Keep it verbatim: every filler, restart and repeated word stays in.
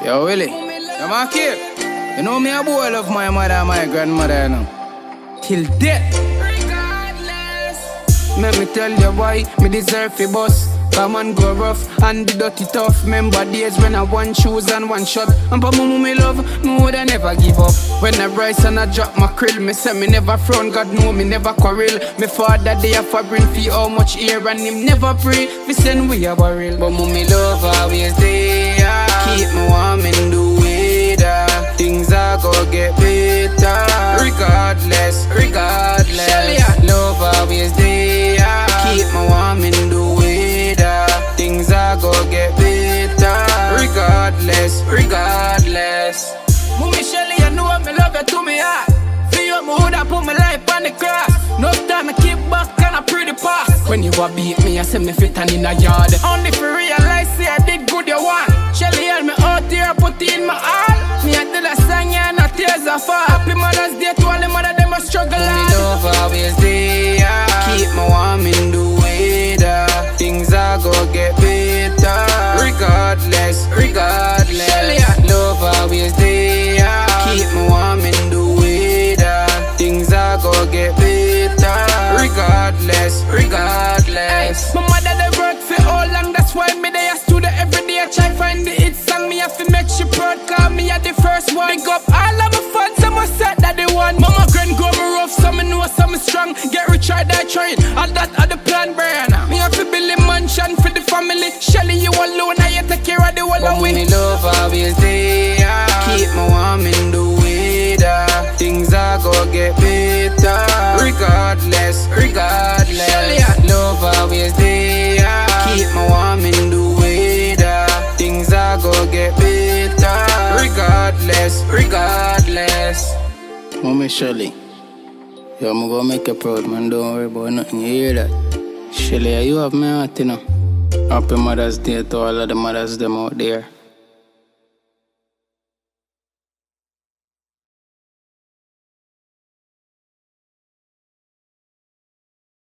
Yo, Willie, you man kid. You know me a boy love my mother and my grandmother, you know. Till death. Regardless. Let me tell you why me deserve a boss. Come and go rough and the dirty tough. Remember days when I one shoes and one shot. And for mama me love, me woulda never give up. When I rise and I drop my krill, me say me never frown. God know me never quarrel. Me father they a fabric fee how much air and him never pray. Me send we a barrel, but mommy love always there. Keep me warm in the weather. Things are gonna get better. Regardless, regardless. Love always there. Keep me warm in the weather. Things are gonna get better. Regardless, regardless. Mommy Shelly, you know me love you to me heart. For you, me woulda put my life on the cross. No time I keep back and I pray the past. When you a beat me, I say me fit and in a yard. Only for realize say I did good you want. Shelly help me out here, put in my all. Me I did a song yeah, and a tears a fall. Happy Mother's Day to all the mother them a struggle. Me love always there. Keep me warm in the weather. Things are gonna get better. Regardless, regardless. Love always there. Keep me warm in the weather. Things are gonna get better. Regardless, regardless. My mother they work for all long, that's why me they a studio every day. I try find the hit song, me have to make she proud. Cause me a the first one. Big up all of my fans, some set that they want. Mama grand go me rough, some know some strong. Get rich or die trying, all that are the plan, Brianna. Me have to build a mansion for the family. Shelly you alone, I take care of the whole of me. Love always there. Keep me warm in the weather. Things are gonna get better. Regardless, regardless. Love always there. Keep me warm in the weather. Things are gonna get better. Regardless, regardless. Mommy Shelly, yo, I'm gonna make you proud, man. Don't worry about nothing. You hear that? Shelly, you have my heart, you know. Happy Mother's Day to all of the mothers them out there.